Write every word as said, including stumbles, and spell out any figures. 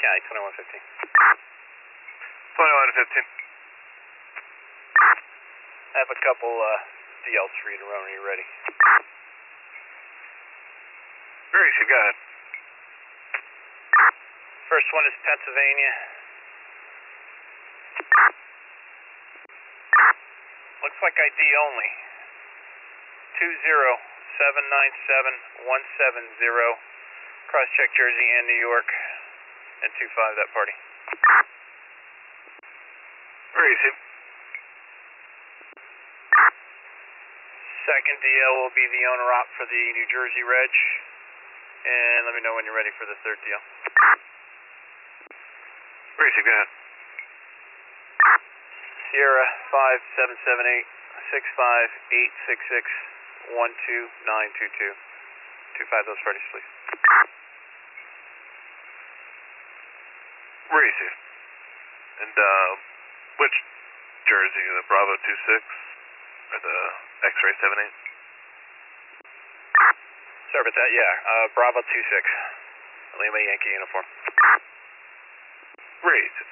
County, twenty-one fifteen. twenty-one fifteen. I have a couple uh, D Ls for you to run when you're ready. Grace, you got it. First one is Pennsylvania. Looks like I D only. two zero seven nine seven one seven zero. Cross check Jersey and New York. And two five that party. Grace, you. Second D L will be the owner op for the New Jersey reg. And let me know when you're ready for the third D L. Grace, you got it. Sierra five seven seven eight six five eight six six one two nine two two. Two five those parties, please. Grace, you. And uh, which Jersey? The Bravo two six or the X-ray seven eight? Sorry about that, yeah. Uh, Bravo two six. Lima Yankee uniform. Great.